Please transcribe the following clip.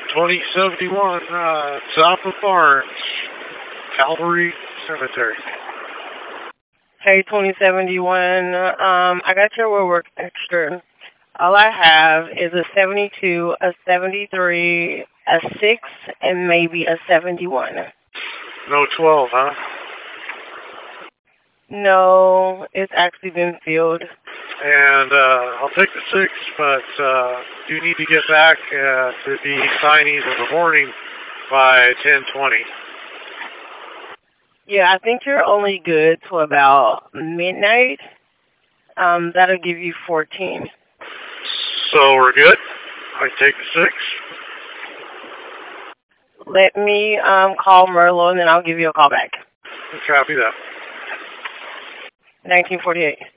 2071, south of Barnes, Calvary Cemetery. Hey, 2071, I got your woodwork extra. All I have is a 72, a 73, a 6, and maybe a 71. No 12, huh? No, it's actually been filled. And I'll take the 6, but you need to get back to be signing in the morning by 10:20. Yeah, I think you're only good till about midnight. That'll give you 14. So we're good? I take the 6? Let me call Merlo, and then I'll give you a call back. Copy that. 1948.